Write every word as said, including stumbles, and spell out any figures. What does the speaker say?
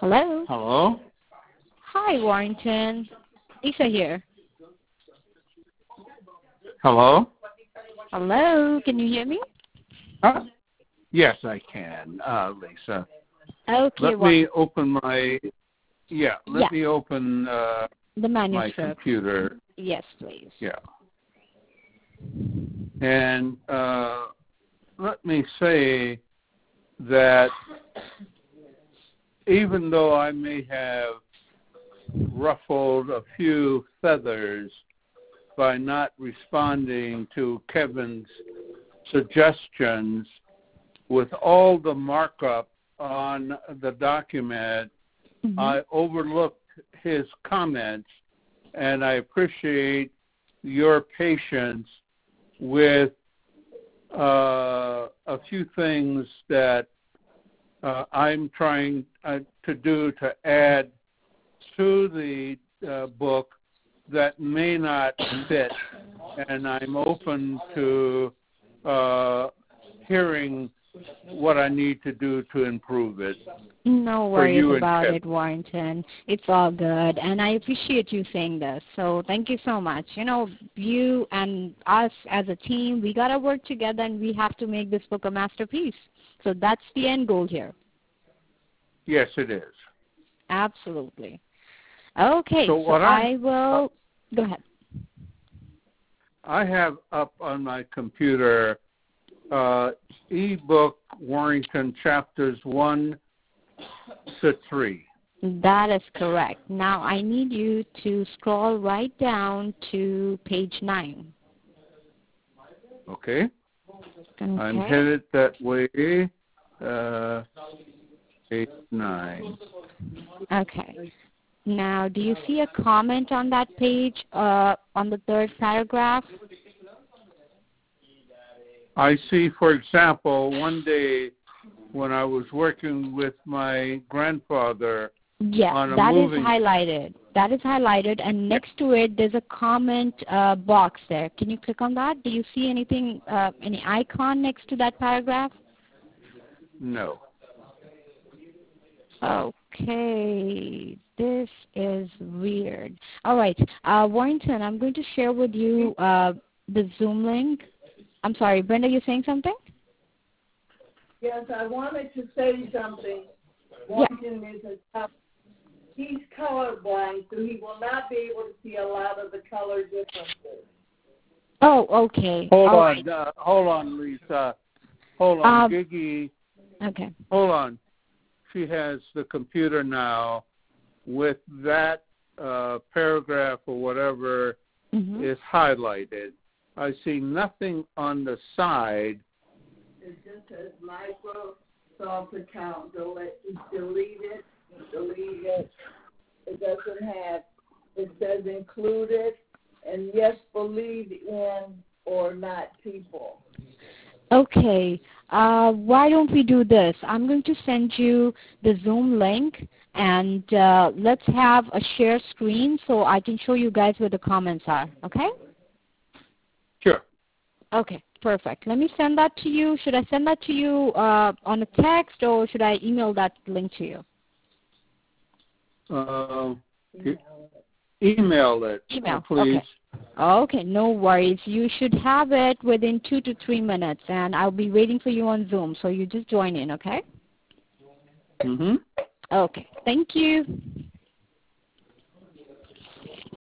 Hello. Hello. Hi, Warrington. Lisa here. Hello. Hello. Can you hear me? Huh? Yes, I can, uh, Lisa. Okay. Let well, me open my. Yeah. Let yeah. me open uh, the my manuscript. computer. Yes, please. Yeah. And uh, let me say that even though I may have ruffled a few feathers by not responding to Kevin's suggestions, with all the markup on the document, mm-hmm. I overlooked his comments, and I appreciate your patience with uh, a few things that uh, I'm trying uh, to do to add to the uh, book that may not fit, and I'm open to uh, hearing what I need to do to improve it. No worries about it, Warrington. It's all good, and I appreciate you saying this. So thank you so much. You know, you and us as a team, we got to work together, and we have to make this book a masterpiece. So that's the end goal here. Yes, it is. Absolutely. Okay, so, so I, I will uh, go ahead. I have up on my computer uh, ebook Warrington chapters one to three. That is correct. Now I need you to scroll right down to page nine. Okay. okay. I'm headed that way. Uh, page nine. Okay. Now, do you see a comment on that page, uh, on the third paragraph? I see, for example, one day when I was working with my grandfather yes, on a that moving... is highlighted. That is highlighted, and next to it, there's a comment uh, box there. Can you click on that? Do you see anything, uh, any icon next to that paragraph? No. Okay, this is weird. All right, uh, Warrington, I'm going to share with you uh, the Zoom link. I'm sorry, Brenda, you're saying something? Yes, I wanted to say something. Warrington yeah. is a tough. He's colorblind, so he will not be able to see a lot of the color differences. Oh, okay. Hold All on, right. uh, hold on, Lisa. Hold on, um, Gigi. Okay. Hold on. She has the computer now with that uh, paragraph or whatever mm-hmm. is highlighted. I see nothing on the side. It just says Microsoft account. Delete, delete it. Delete it. It doesn't have. It says included and yes, believe in or not people. Okay. Uh, why don't we do this? I'm going to send you the Zoom link, and uh, let's have a share screen so I can show you guys where the comments are, okay? Sure. Okay, perfect. Let me send that to you. Should I send that to you uh, on a text, or should I email that link to you? Uh, email it, email. Uh, please. Okay. Okay, no worries. You should have it within two to three minutes, and I'll be waiting for you on Zoom, so you just join in, okay? Mm-hmm. Okay. Thank you.